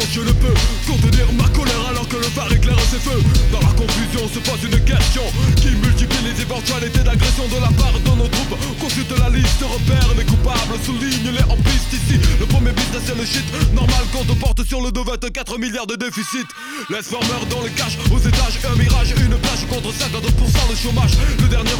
je ne peux contenir ma colère alors que le phare éclaire ses feux. Dans la confusion se pose une question qui multiplie les éventualités d'agression de la part de nos troupes. Consulte la liste, repère les coupables, souligne-les en piste ici. Le premier business c'est le shit, normal qu'on te porte sur le dos 24 milliards de déficit. Laisse farmer dans les caches, aux étages, un mirage, une plage contre 52% de chômage. Le dernier